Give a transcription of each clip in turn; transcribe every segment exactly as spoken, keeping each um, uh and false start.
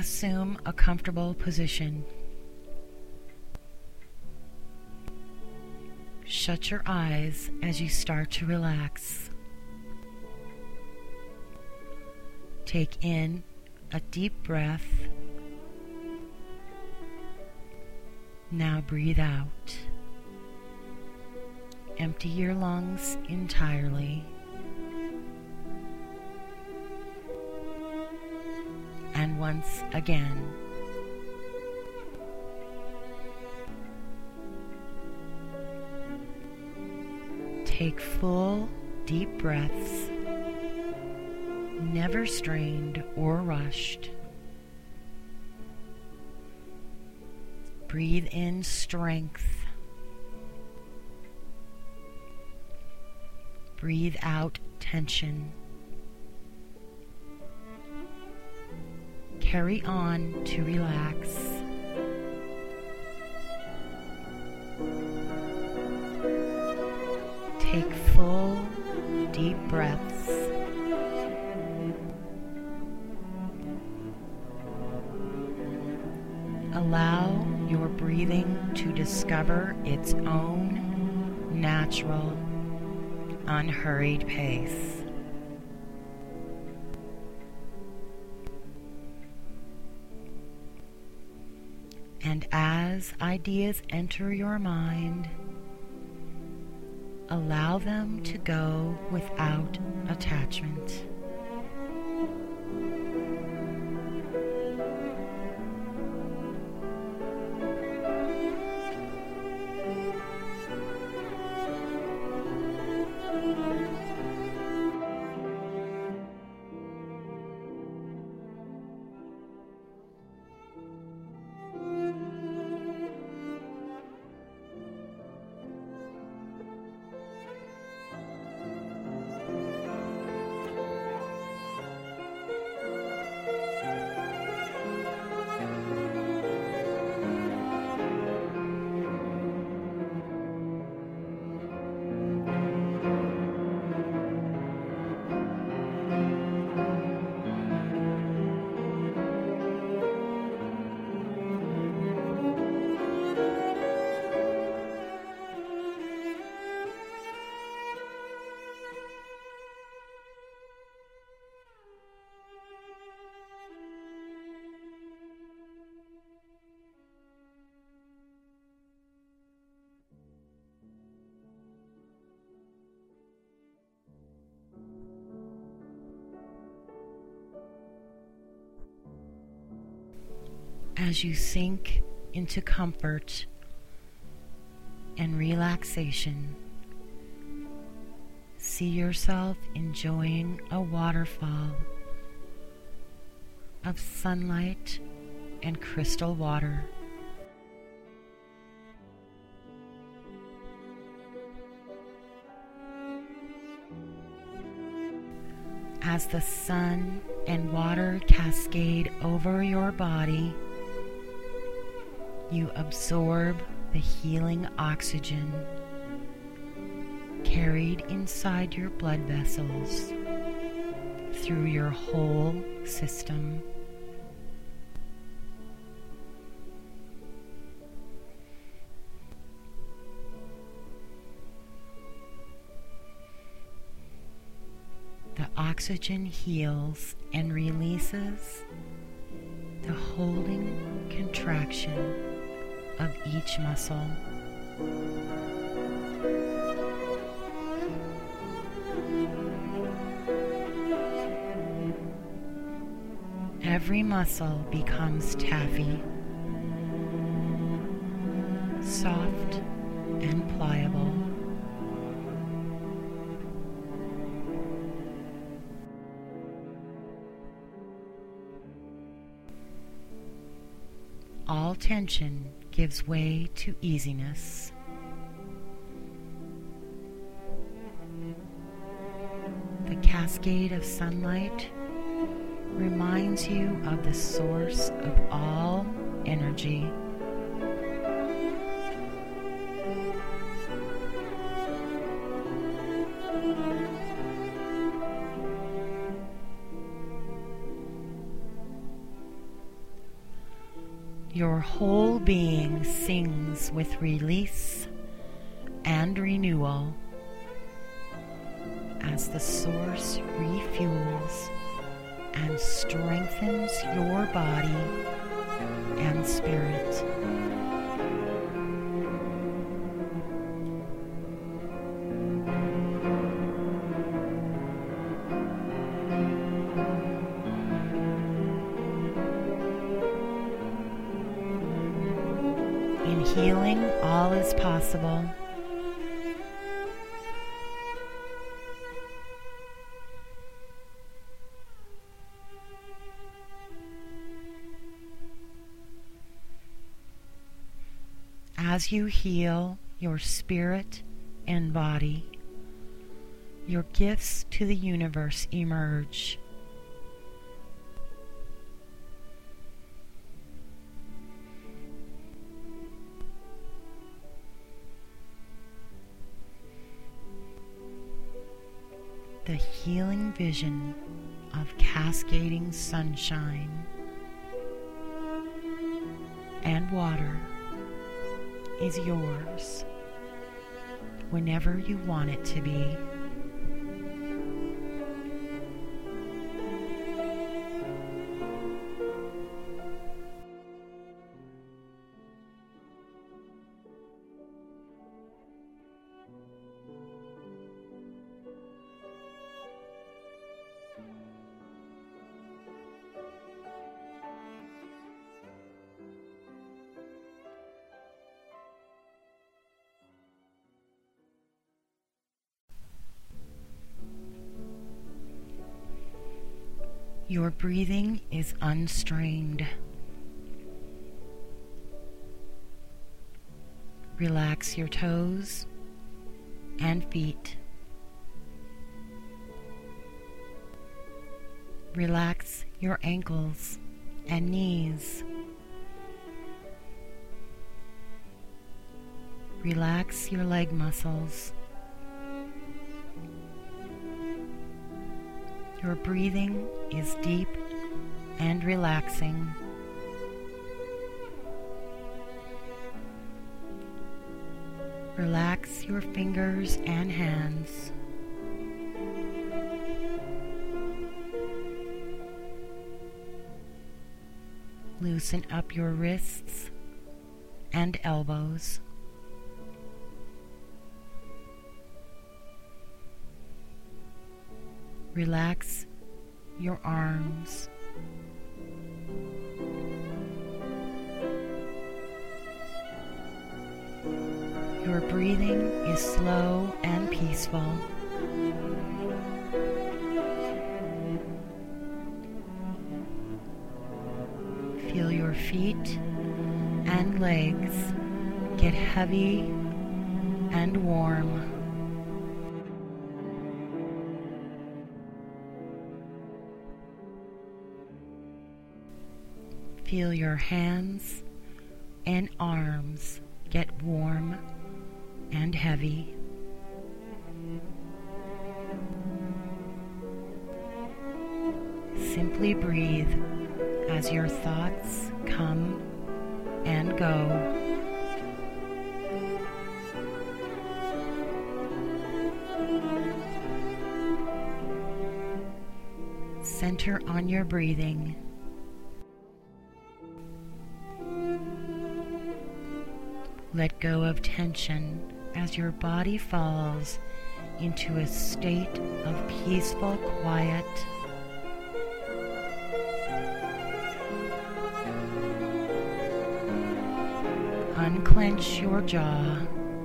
Assume a comfortable position. Shut your eyes as you start to relax. Take in a deep breath. Now breathe out. Empty your lungs entirely. And once again, take full, deep breaths, never strained or rushed. Breathe in strength. Breathe out tension. Carry on to relax. Take full, deep breaths. Allow your breathing to discover its own natural, unhurried pace. And as ideas enter your mind, allow them to go without attachment. As you sink into comfort and relaxation, see yourself enjoying a waterfall of sunlight and crystal water. As the sun and water cascade over your body, you absorb the healing oxygen carried inside your blood vessels through your whole system. The oxygen heals and releases the holding contraction of each muscle. Every muscle becomes taffy, soft and pliable. All tension gives way to easiness. The cascade of sunlight reminds you of the source of all energy. Your whole being sings with release and renewal as the source refuels and strengthens your body and spirit. In healing, all is possible. As you heal your spirit and body, your gifts to the universe emerge. The healing vision of cascading sunshine and water is yours whenever you want it to be. Your breathing is unstrained. Relax your toes and feet. Relax your ankles and knees. Relax your leg muscles. Your breathing is deep and relaxing. Relax your fingers and hands. Loosen up your wrists and elbows. Relax your arms. Your breathing is slow and peaceful. Feel your feet and legs get heavy and warm. Feel your hands and arms get warm and heavy. Simply breathe as your thoughts come and go. Center on your breathing. Let go of tension as your body falls into a state of peaceful quiet. Unclench your jaw.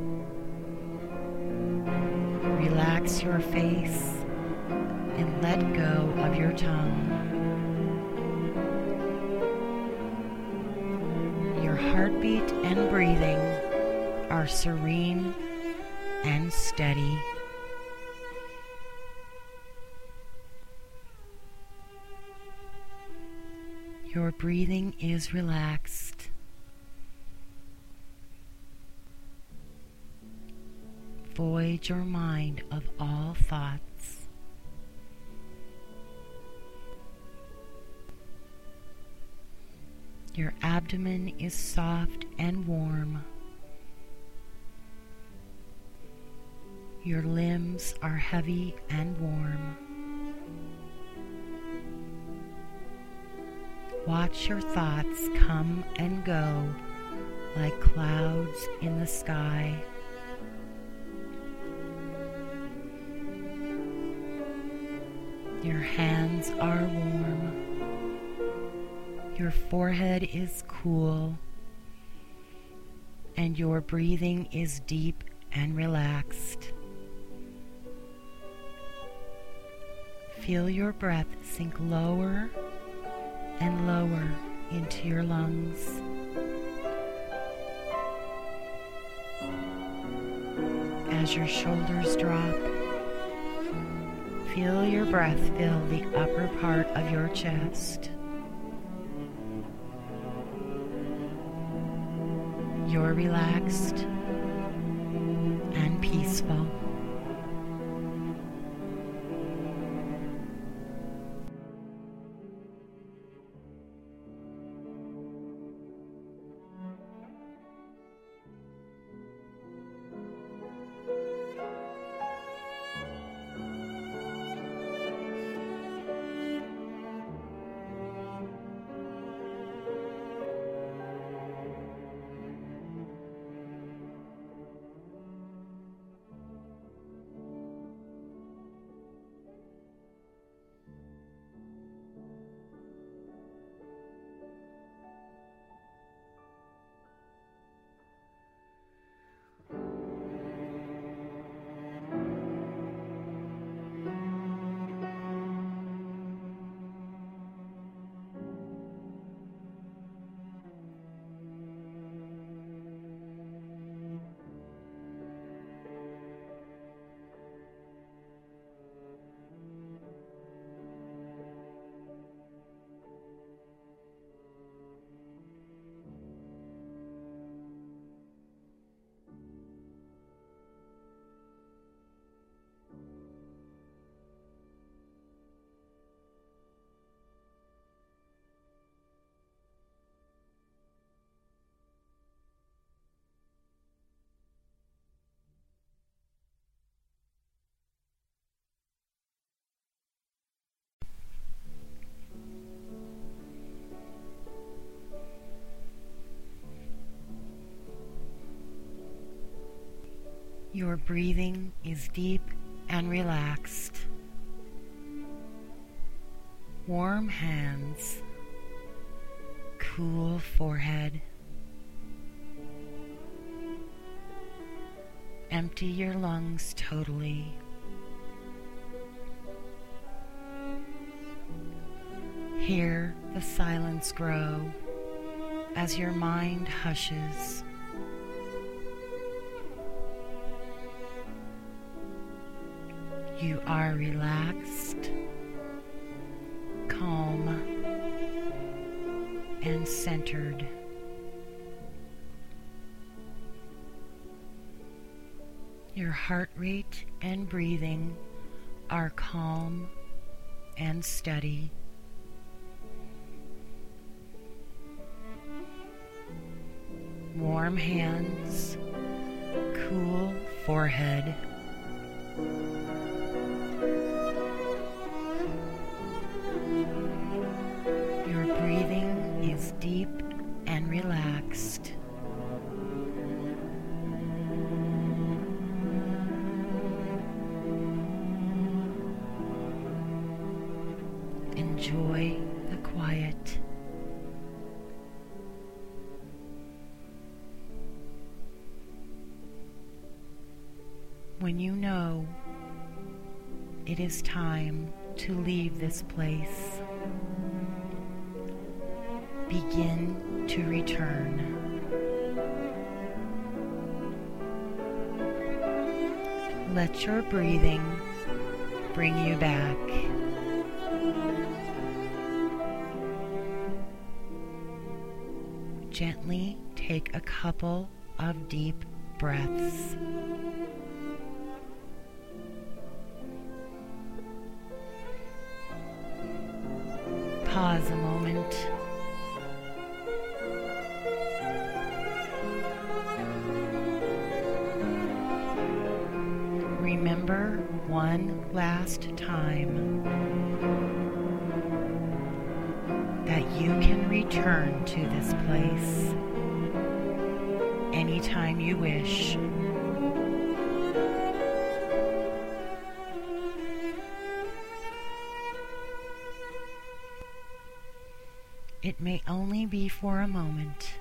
Relax your face and let go of your tongue. Your heartbeat and breathing are serene and steady. Your breathing is relaxed. Void your mind of all thoughts. Your abdomen is soft and warm. Your limbs are heavy and warm. Watch your thoughts come and go like clouds in the sky. Your hands are warm. Your forehead is cool. And your breathing is deep and relaxed. Feel your breath sink lower and lower into your lungs. As your shoulders drop, feel your breath fill the upper part of your chest. You're relaxed and peaceful. Your breathing is deep and relaxed. Warm hands, cool forehead. Empty your lungs totally. Hear the silence grow as your mind hushes. You are relaxed, calm, and centered. Your heart rate and breathing are calm and steady. Warm hands, cool forehead. Your breathing is deep and relaxed. Enjoy the quiet. When you know it is time to leave this place, begin to return. Let your breathing bring you back. Gently take a couple of deep breaths. Pause a moment one last time that you can return to this place anytime you wish. It may only be for a moment,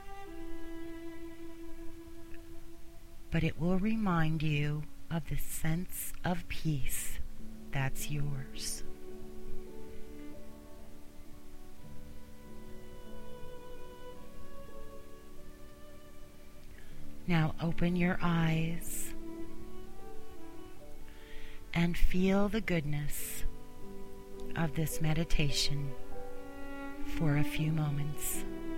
but it will remind you of the sense of peace that's yours. Now open your eyes and feel the goodness of this meditation for a few moments.